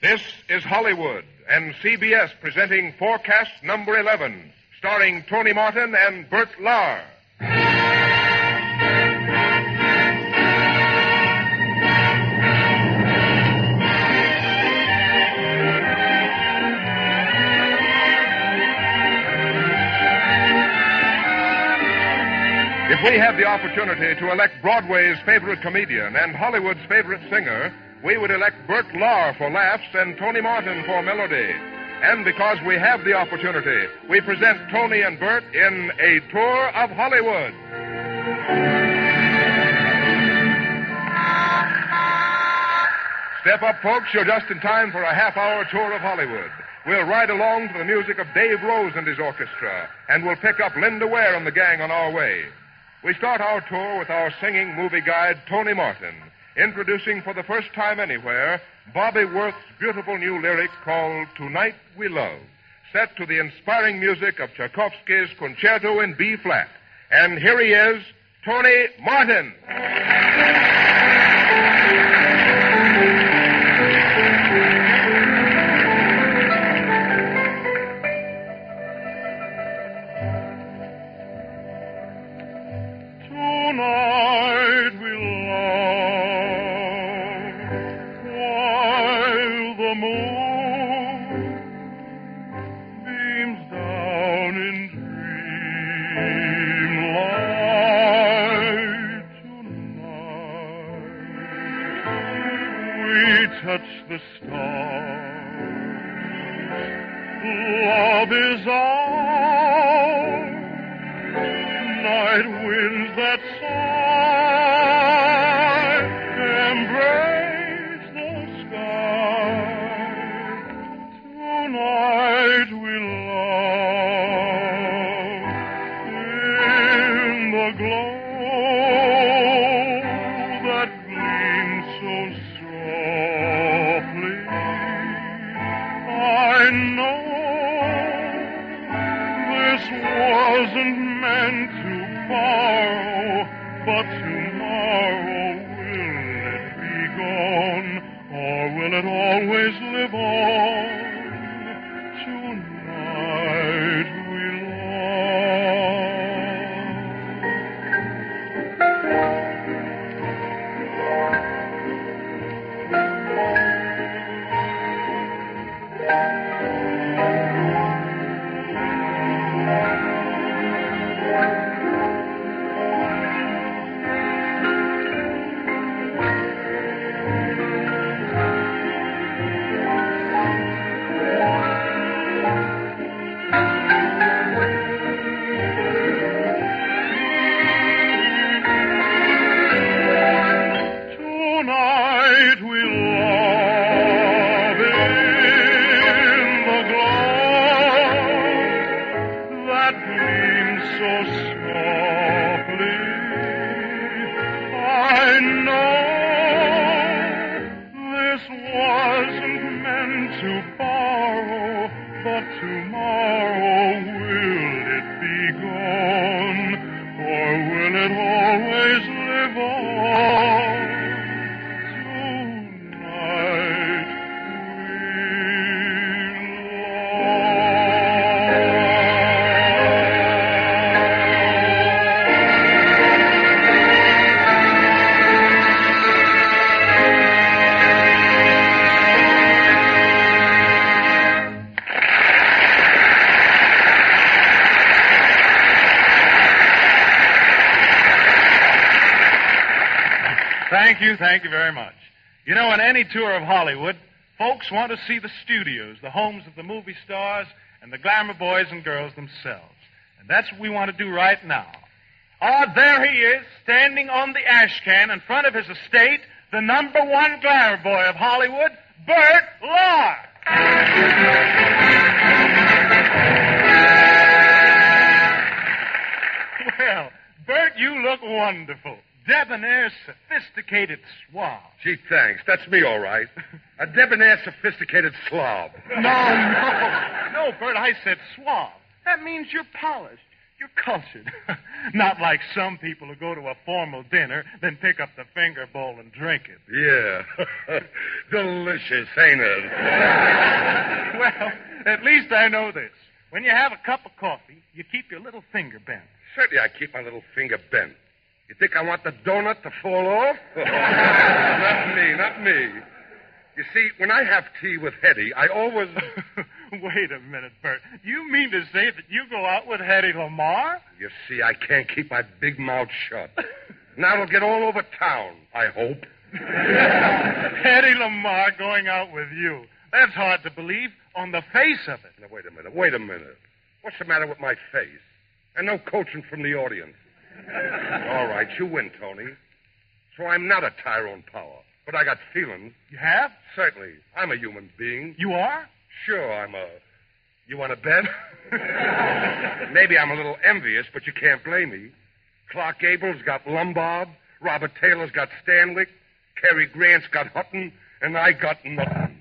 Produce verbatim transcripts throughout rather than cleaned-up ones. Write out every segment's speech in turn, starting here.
This is Hollywood and C B S presenting Forecast Number eleven, starring Tony Martin and Bert Lahr. If we had the opportunity to elect Broadway's favorite comedian and Hollywood's favorite singer, we would elect Bert Lahr for laughs and Tony Martin for melody. And because we have the opportunity, we present Tony and Bert in A Tour of Hollywood. Step up, folks. You're just in time for a half-hour tour of Hollywood. We'll ride along to the music of Dave Rose and his orchestra, and we'll pick up Linda Ware and the gang on our way. We start our tour with our singing movie guide, Tony Martin, introducing for the first time anywhere Bobby Worth's beautiful new lyric called Tonight We Love, set to the inspiring music of Tchaikovsky's Concerto in B-flat. And here he is, Tony Martin. Tonight we love while the moon beams down in dreamlight. Tonight we touch the stars. Love is ours. Night winds that sigh embrace the sky. Tonight we love in the glow that gleams so softly. I know this wasn't meant to borrow, but tomorrow will it be gone, or will it always live on? Tonight we Thank you, thank you very much. You know, in any tour of Hollywood, folks want to see the studios, the homes of the movie stars and the glamour boys and girls themselves. And that's what we want to do right now. Ah, there he is, standing on the ash can in front of his estate, the number one glamour boy of Hollywood, Bert Lahr. Well, Bert, you look wonderful. Debonair, sophisticated suave. Gee, thanks. That's me, all right. A debonair, sophisticated slob. No, no. No, Bert, I said suave. That means you're polished. You're cultured. Not like some people who go to a formal dinner, then pick up the finger bowl and drink it. Yeah. Delicious, ain't it? Well, at least I know this. When you have a cup of coffee, you keep your little finger bent. Certainly I keep my little finger bent. You think I want the donut to fall off? Not me, not me. You see, when I have tea with Hetty, I always... Wait a minute, Bert. You mean to say that you go out with Hetty Lamar? You see, I can't keep my big mouth shut. Now it'll get all over town, I hope. Hetty Lamar going out with you. That's hard to believe on the face of it. Now, wait a minute, wait a minute. What's the matter with my face? And no coaching from the audience. All right, you win, Tony. So I'm not a Tyrone Power, but I got feelings. You have? Certainly. I'm a human being. You are? Sure, I'm a... You want to bet? Maybe I'm a little envious, but you can't blame me. Clark Gable's got Lombard, Robert Taylor's got Stanwyck, Cary Grant's got Hutton, and I got nothing.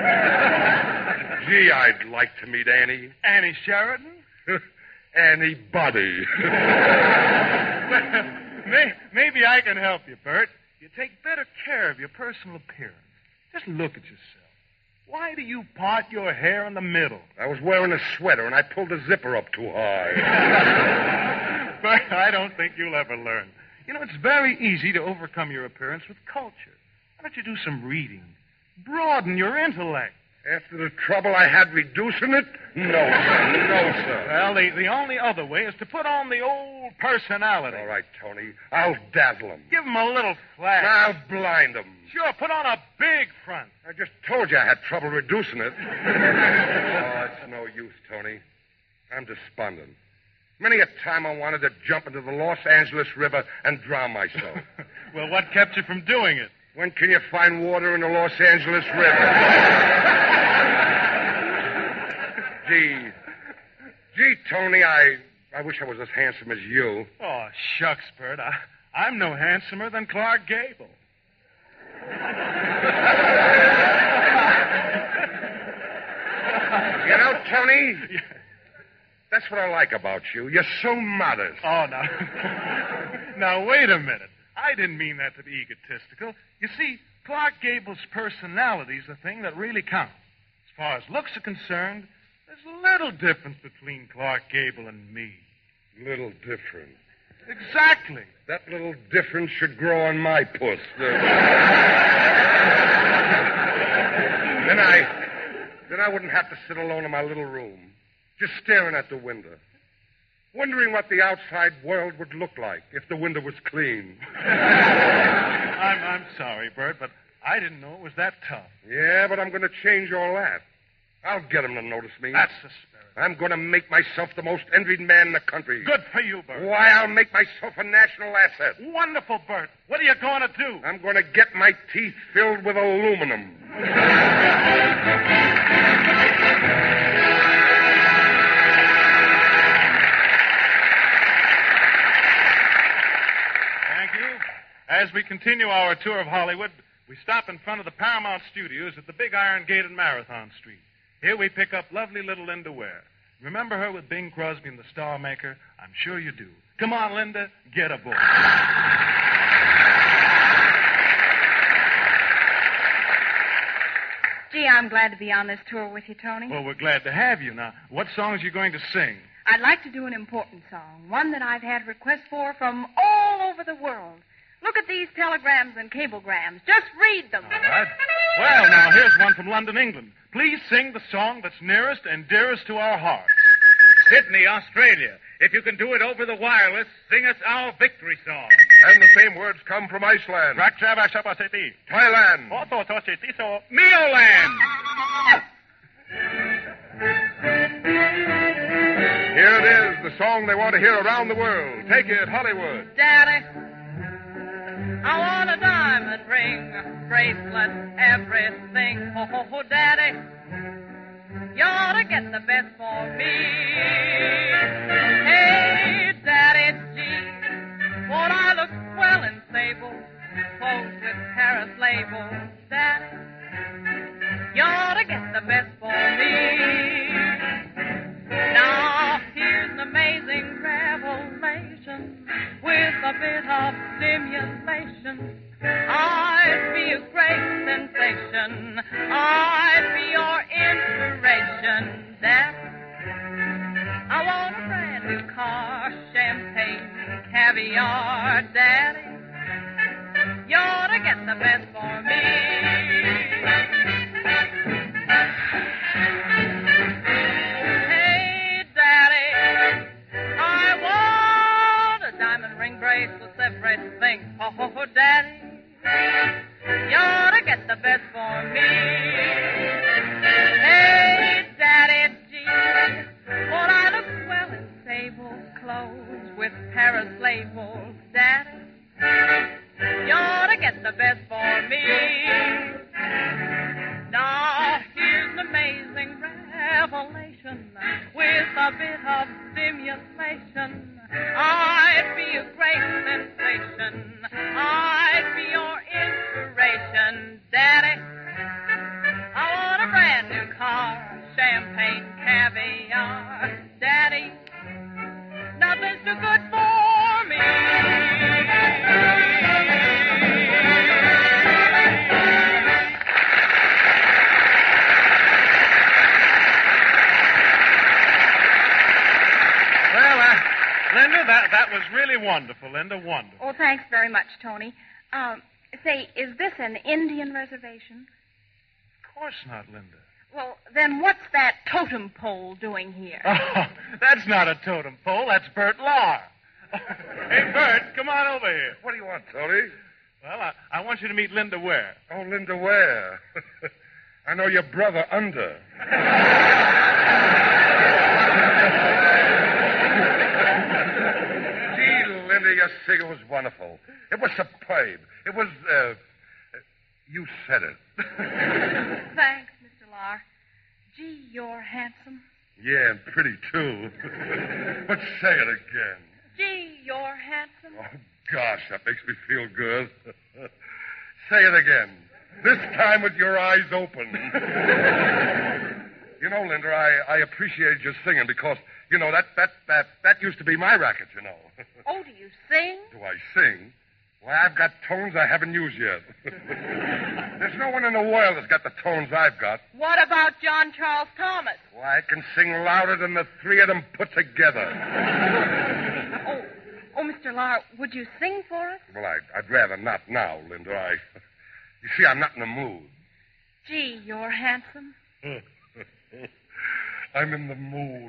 Gee, I'd like to meet Annie. Annie Sheridan? Anybody. Well, may, maybe I can help you, Bert. You take better care of your personal appearance. Just look at yourself. Why do you part your hair in the middle? I was wearing a sweater, and I pulled the zipper up too high. Bert, I don't think you'll ever learn. You know, it's very easy to overcome your appearance with culture. Why don't you do some reading? Broaden your intellect. After the trouble I had reducing it? No, sir. No, sir. Well, the, the only other way is to put on the old personality. All right, Tony. I'll dazzle him. Give him a little flash. I'll blind him. Sure, put on a big front. I just told you I had trouble reducing it. Oh, it's no use, Tony. I'm despondent. Many a time I wanted to jump into the Los Angeles River and drown myself. Well, what kept you from doing it? When can you find water in the Los Angeles River? Gee. Gee, Tony, I I wish I was as handsome as you. Oh, shucks, Bert. I, I'm no handsomer than Clark Gable. You know, Tony, that's what I like about you. You're so modest. Oh, now, now, wait a minute. I didn't mean that to be egotistical. You see, Clark Gable's personality is the thing that really counts. As far as looks are concerned, there's little difference between Clark Gable and me. Little different. Exactly. That little difference should grow on my puss. then I, then I wouldn't have to sit alone in my little room, just staring at the window, wondering what the outside world would look like if the window was clean. I'm, I'm sorry, Bert, but I didn't know it was that tough. Yeah, but I'm going to change all that. I'll get them to notice me. That's the spirit. I'm going to make myself the most envied man in the country. Good for you, Bert. Why, I'll make myself a national asset. Wonderful, Bert. What are you going to do? I'm going to get my teeth filled with aluminum. Thank you. As we continue our tour of Hollywood, we stop in front of the Paramount Studios at the Big Iron Gate in Marathon Street. Here we pick up lovely little Linda Ware. Remember her with Bing Crosby and the Star Maker? I'm sure you do. Come on, Linda, get aboard. Gee, I'm glad to be on this tour with you, Tony. Well, we're glad to have you. Now, what songs are you going to sing? I'd like to do an important song, one that I've had requests for from all over the world. Look at these telegrams and cablegrams. Just read them. All right. Well, now, here's one from London, England. Please sing the song that's nearest and dearest to our hearts. Sydney, Australia. If you can do it over the wireless, sing us our victory song. And the same words come from Iceland. Thailand. Mioland. Here it is, the song they want to hear around the world. Take it, Hollywood. Daddy, I want a diamond ring, bracelet, everything. Oh, oh, oh, Daddy, you ought to get the best for me. Hey, Daddy, gee, won't I look swell in sable, clothes with Paris labels? Daddy, you ought to get the best for me. Now, here's an amazing rare bit of stimulation, I'd be a great sensation. I'd be your inspiration, Daddy. I want a brand new car, champagne, caviar, Daddy. You ought to get the best for me. Hey, Daddy, I want a diamond ring bracelet, everything. Oh, oh, oh, Daddy, you ought to get the best for me. Hey, Daddy, gee, would I look swell in sable clothes with Paris labels, Daddy? You ought to get the best for me. Now, here's an amazing revelation with a bit of stimulation. I'd be a great sensation. I'd be your inspiration, Daddy. I want a brand new car, champagne, caviar, Daddy. Nothing's too good for me. Linda, that, that was really wonderful, Linda, wonderful. Oh, thanks very much, Tony. Um, say, is this an Indian reservation? Of course not, Linda. Well, then what's that totem pole doing here? Oh, that's not a totem pole. That's Bert Lahr. Hey, Bert, come on over here. What do you want, Tony? Well, I, I want you to meet Linda Ware. Oh, Linda Ware. I know your brother under. Gee, Linda, your singer was wonderful. It was superb. It was, uh, you said it. Thanks, Mister Lahr. Gee, you're handsome. Yeah, and pretty, too. But say it again. Gee, you're handsome. Oh, gosh, that makes me feel good. Say it again. This time with your eyes open. You know, Linda, I, I appreciated your singing because, you know, that, that, that, that used to be my racket, you know. Oh, do you sing? Do I sing? Why, I've got tones I haven't used yet. There's no one in the world that's got the tones I've got. What about John Charles Thomas? Why, I can sing louder than the three of them put together. Oh, oh, Mister Lahr, would you sing for us? Well, I'd, I'd rather not now, Linda. I, you see, I'm not in the mood. Gee, you're handsome. I'm in the mood.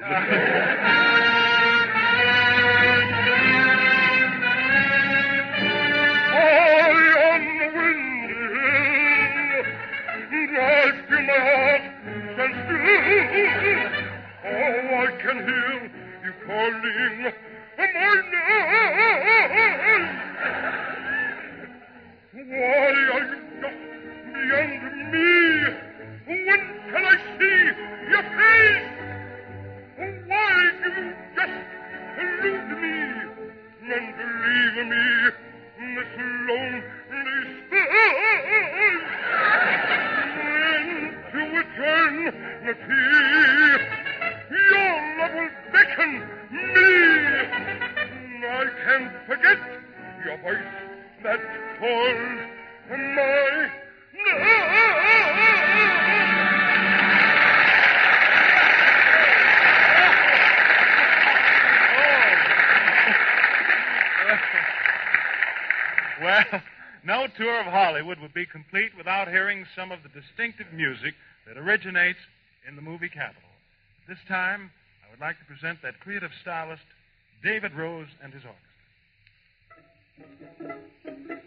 I feel my heart stand still. Oh, I can hear you calling my name. Why are you just beyond me? When can I see your face? Why do you just elude me and leave me this lonely space? To eternity, your love will beckon me. I can't forget your voice that calls my Well, no tour of Hollywood would be complete without hearing some of the distinctive music that originates in the movie capital. This time, I would like to present that creative stylist, David Rose, and his orchestra.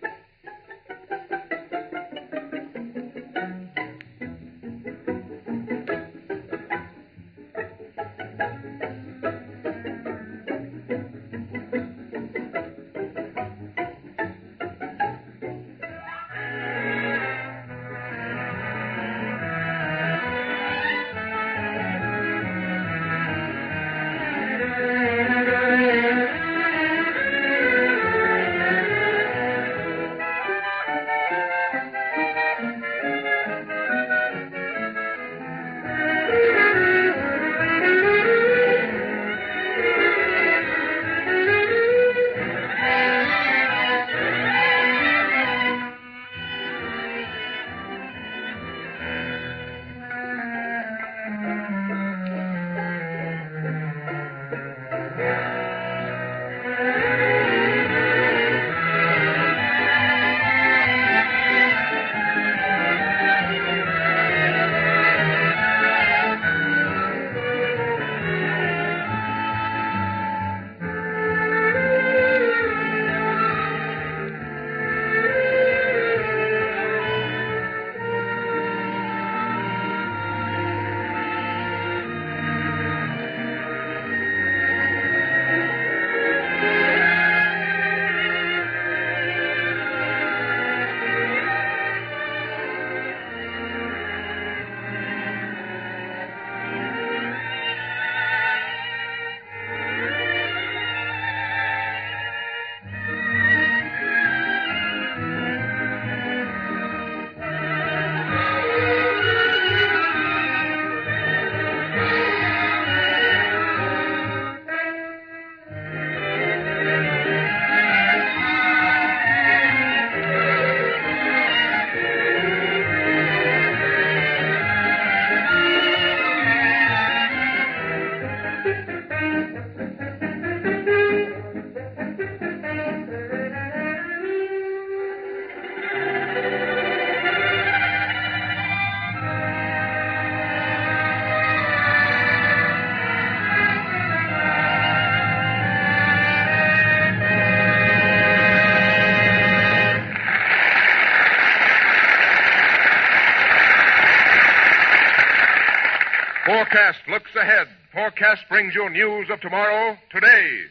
Forecast looks ahead. Forecast brings you news of tomorrow, today.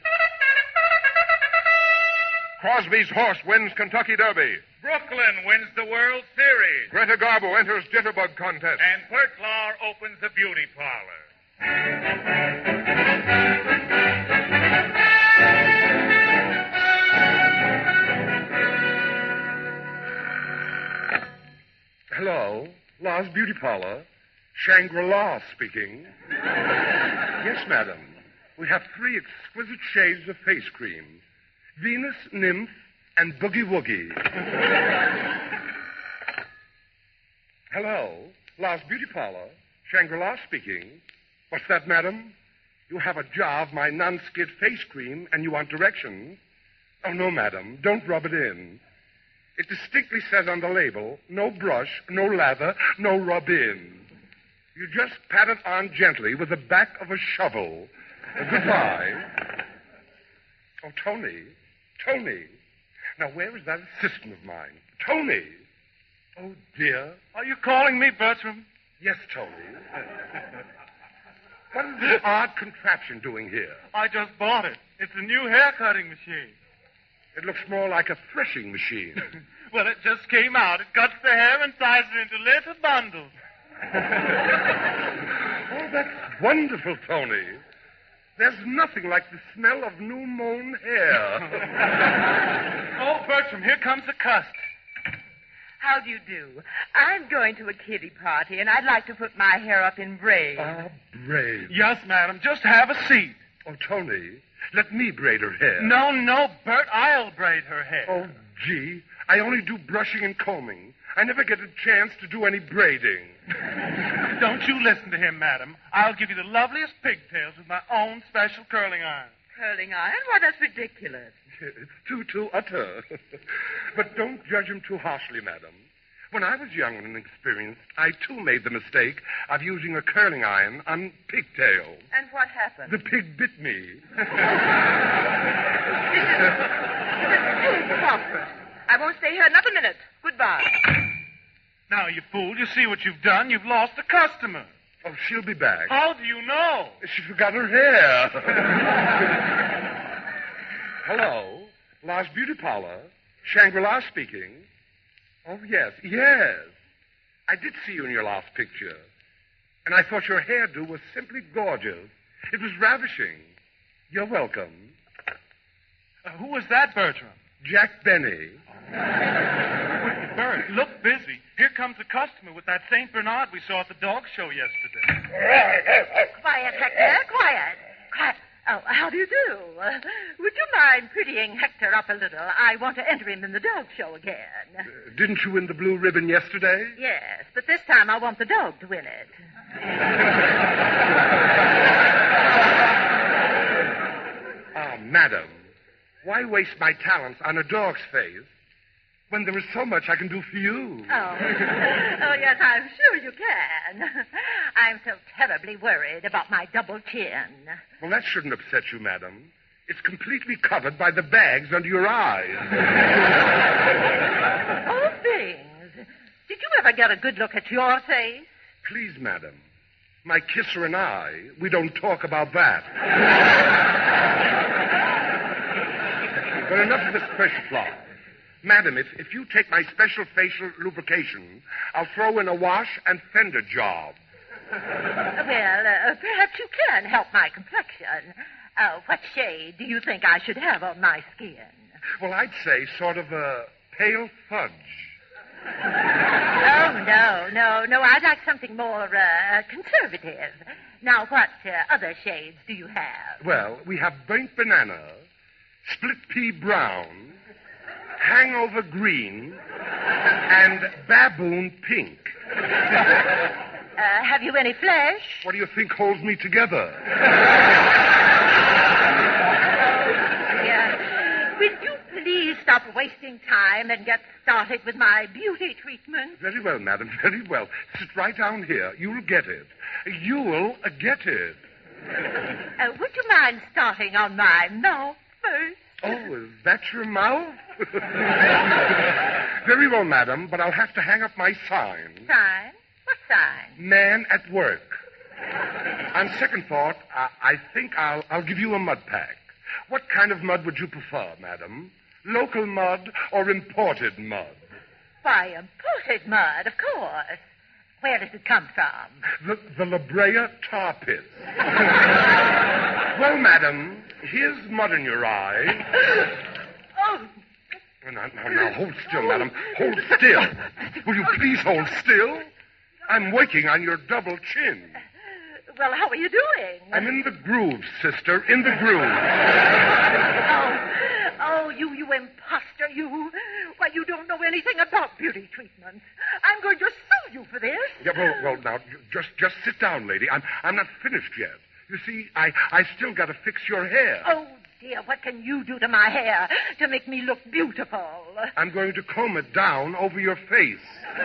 Crosby's horse wins Kentucky Derby. Brooklyn wins the World Series. Greta Garbo enters Jitterbug contest. And Pertlar opens the beauty parlor. Hello, La's Beauty Parlor. Shangri-La speaking. Yes, madam. We have three exquisite shades of face cream. Venus, Nymph, and Boogie Woogie. Hello, La's Beauty Parlor. Shangri-La speaking. What's that, madam? You have a jar of my non-skid face cream and you want directions? Oh, no, madam. Don't rub it in. It distinctly says on the label, no brush, no lather, no rub in. You just pat it on gently with the back of a shovel. Uh, goodbye. Oh, Tony. Tony. Now, where is that assistant of mine? Tony. Oh, dear. Are you calling me, Bertram? Yes, Tony. What is this odd contraption doing here? I just bought it. It's a new hair-cutting machine. It looks more like a threshing machine. Well, it just came out. It cuts the hair and ties it into little bundles. Oh, that's wonderful, Tony. There's nothing like the smell of new mown hair. Oh, Bertram, here comes the cuss. How do you do? I'm going to a kiddie party, and I'd like to put my hair up in braids. Ah, braids. Yes, madam. Just have a seat. Oh, Tony, let me braid her hair. No, no, Bert. I'll braid her hair. Oh, gee. I only do brushing and combing. I never get a chance to do any braiding. Don't you listen to him, madam. I'll give you the loveliest pigtails with my own special curling iron. Curling iron? Why, that's ridiculous. It's too, too utter. But don't judge him too harshly, madam. When I was young and inexperienced, I, too, made the mistake of using a curling iron on pigtails. And what happened? The pig bit me. This is preposterous. I won't stay here another minute. Goodbye. Now, you fool, you see what you've done? You've lost a customer. Oh, she'll be back. How do you know? She forgot her hair. Hello, La's Beauty Parlor. Shangri-La speaking. Oh, yes, yes. I did see you in your last picture. And I thought your hairdo was simply gorgeous. It was ravishing. You're welcome. Uh, who was that, Bertram? Jack Benny. Bert, look busy. Here comes a customer with that Saint Bernard we saw at the dog show yesterday. Quiet, Hector, quiet. Quiet. Oh, how do you do? Uh, would you mind prettying Hector up a little? I want to enter him in the dog show again. Uh, didn't you win the blue ribbon yesterday? Yes, but this time I want the dog to win it. Ah, madam, why waste my talents on a dog's face when there is so much I can do for you? Oh, oh yes, I'm sure you can. I'm so terribly worried about my double chin. Well, that shouldn't upset you, madam. It's completely covered by the bags under your eyes. Oh, things. Did you ever get a good look at your face? Please, madam. My kisser and I, we don't talk about that. But enough of this pressure plot. Madam, if, if you take my special facial lubrication, I'll throw in a wash and fender job. Well, uh, perhaps you can help my complexion. Uh, what shade do you think I should have on my skin? Well, I'd say sort of a pale fudge. Oh, no, no, no. I'd like something more uh, conservative. Now, what uh, other shades do you have? Well, we have burnt banana, split pea brown, hangover green, and baboon pink. Uh, have you any flesh? What do you think holds me together? Yes. Will you please stop wasting time and get started with my beauty treatment? Very well, madam, very well. Sit right down here. You'll get it. You'll uh, get it. Uh, would you mind starting on my mouth first? Oh, is that your mouth? Very well, madam, but I'll have to hang up my sign. Sign? What sign? Man at work. On second thought, I, I think I'll, I'll give you a mud pack. What kind of mud would you prefer, madam? Local mud or imported mud? Why, imported mud, of course. Where does it come from? The, the La Brea tar pits. Well, madam, here's mud in your eye. Oh. Now, now, now, hold still, madam. Hold still. Will you please hold still? I'm working on your double chin. Well, how are you doing? I'm in the groove, sister, in the groove. Oh, oh, you, you imposter, you. Why, you don't know anything about beauty treatments. I'm going to sue you for this. Yeah, well, well, now, just, just sit down, lady. I'm, I'm not finished yet. You see, I, I still got to fix your hair. Oh, dear, what can you do to my hair to make me look beautiful? I'm going to comb it down over your face.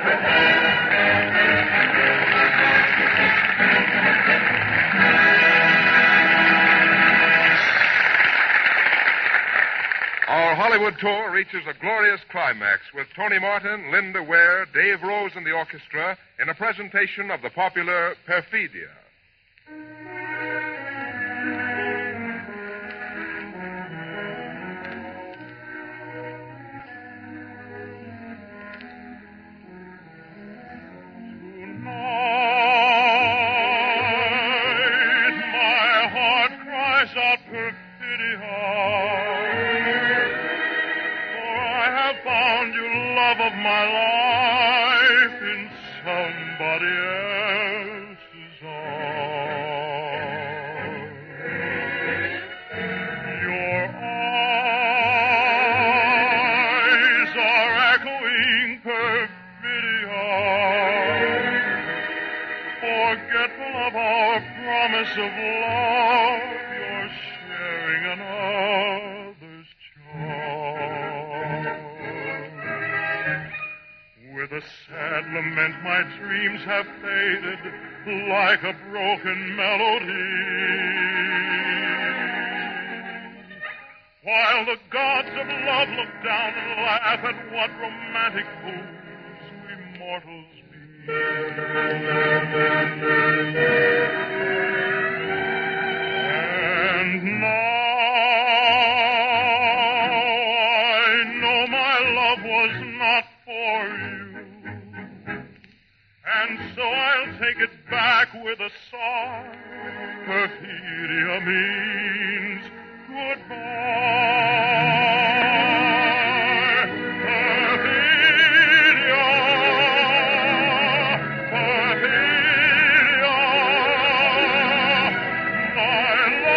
Our Hollywood tour reaches a glorious climax with Tony Martin, Linda Ware, Dave Rose, and the orchestra in a presentation of the popular Perfidia. Of my life in somebody else's arms. Your eyes are echoing perfidia, forgetful of our promise of love. You're sharing another's charm. With a sad lament, my dreams have faded like a broken melody. While the gods of love look down and laugh at what romantic fools we mortals be. And now I know my love was not for you. And so I'll take it back with a sigh. Perfidia means goodbye. Perfidia, Perfidia, my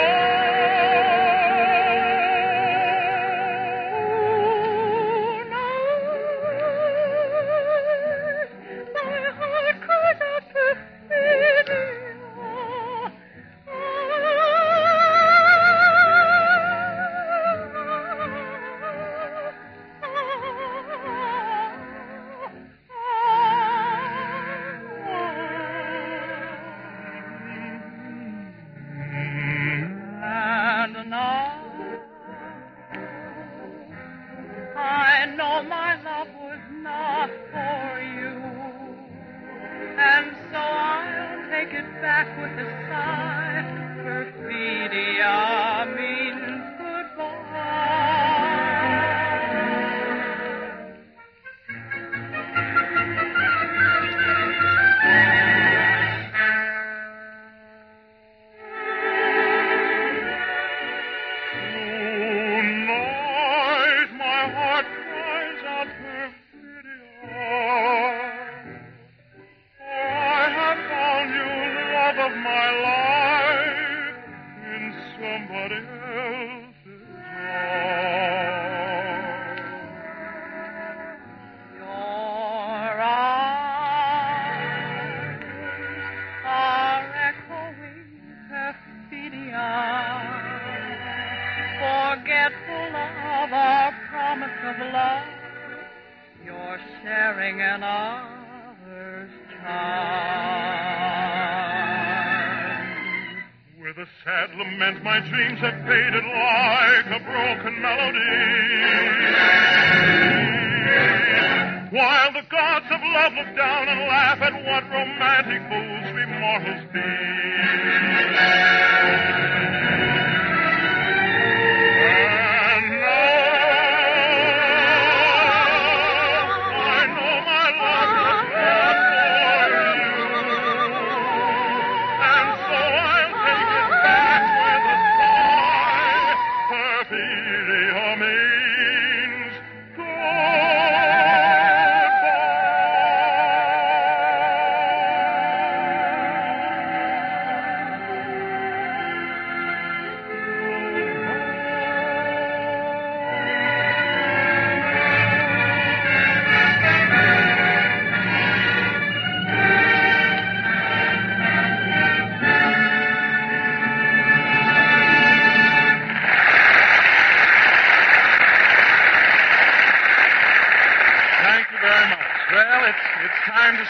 My dreams have faded like a broken melody. While the gods of love look down and laugh at what romantic fools we mortals be.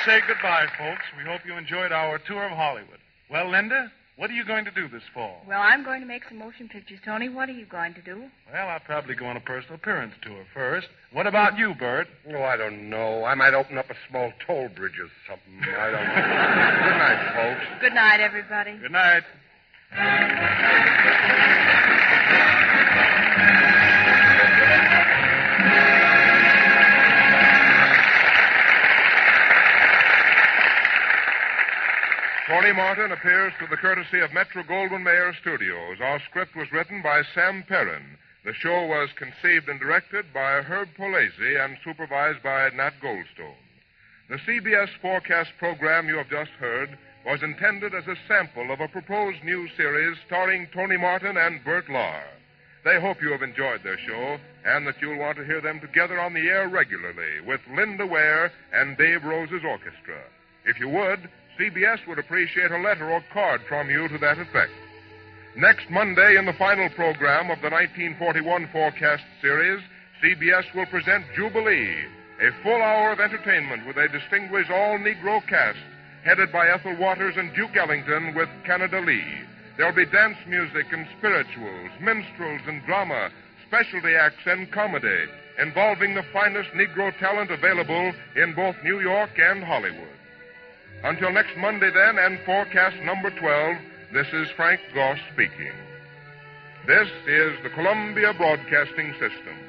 say goodbye, folks. We hope you enjoyed our tour of Hollywood. Well, Linda, what are you going to do this fall? Well, I'm going to make some motion pictures, Tony. What are you going to do? Well, I'll probably go on a personal appearance tour first. What about you, Bert? Oh, I don't know. I might open up a small toll bridge or something. I don't know. Good night, folks. Good night, everybody. Good night. Tony Martin appears through the courtesy of Metro-Goldwyn-Mayer Studios. Our script was written by Sam Perrin. The show was conceived and directed by Herb Polese and supervised by Nat Goldstone. The C B S forecast program you have just heard was intended as a sample of a proposed new series starring Tony Martin and Bert Lahr. They hope you have enjoyed their show and that you'll want to hear them together on the air regularly with Linda Ware and Dave Rose's orchestra. If you would, C B S would appreciate a letter or card from you to that effect. Next Monday, in the final program of the nineteen forty-one forecast series, C B S will present Jubilee, a full hour of entertainment with a distinguished all-Negro cast headed by Ethel Waters and Duke Ellington with Canada Lee. There'll be dance music and spirituals, minstrels and drama, specialty acts and comedy, involving the finest Negro talent available in both New York and Hollywood. Until next Monday, then, and forecast number twelve, this is Frank Goss speaking. This is the Columbia Broadcasting System.